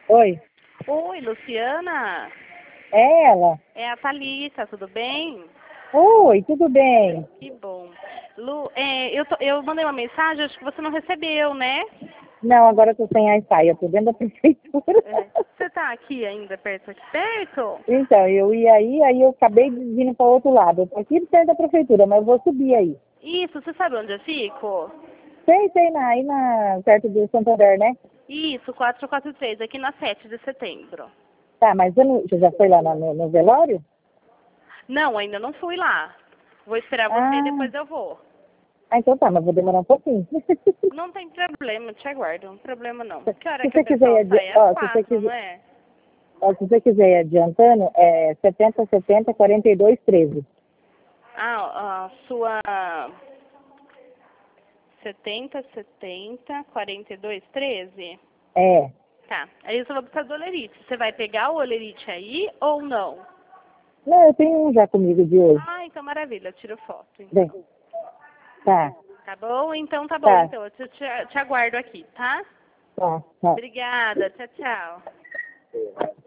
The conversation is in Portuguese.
Oi, Oi, Luciana. é ela? É a Thalita, tudo bem? Oi, tudo bem? Que bom. Lu, eu mandei uma mensagem, acho que você não recebeu, né? Não, agora eu tô sem Wi-Fi, eu tô dentro da prefeitura. É. Você tá aqui ainda perto, aqui perto? Então, eu ia aí eu acabei de vir para o outro lado. Eu tô aqui perto da prefeitura, mas eu vou subir aí. Isso, você sabe onde eu fico? Sei, aí perto do Santander, né? Isso, 443, aqui na 7 de setembro. Tá, mas você já foi lá no velório? Não, ainda não fui lá. Vou esperar você e Ah, depois eu vou. então tá, mas vou demorar um pouquinho. Não tem problema, eu te aguardo, não tem problema não. Que hora Se que o você quiser pessoal ir sai? Às ó, se você 4, não quiser, é? ó, se você quiser ir adiantando, é 70 42 13. Ah, a sua 70 70 42 13. É. Tá. Aí eu só vou precisar do olerite. Você vai pegar o olerite aí ou não? Não, eu tenho um já comigo de hoje. Ah, então maravilha. Eu tiro foto, Bem, então. tá, Tá bom? Então tá bom. tá, Então, eu te aguardo aqui, tá? tá. Obrigada. Tchau, tchau.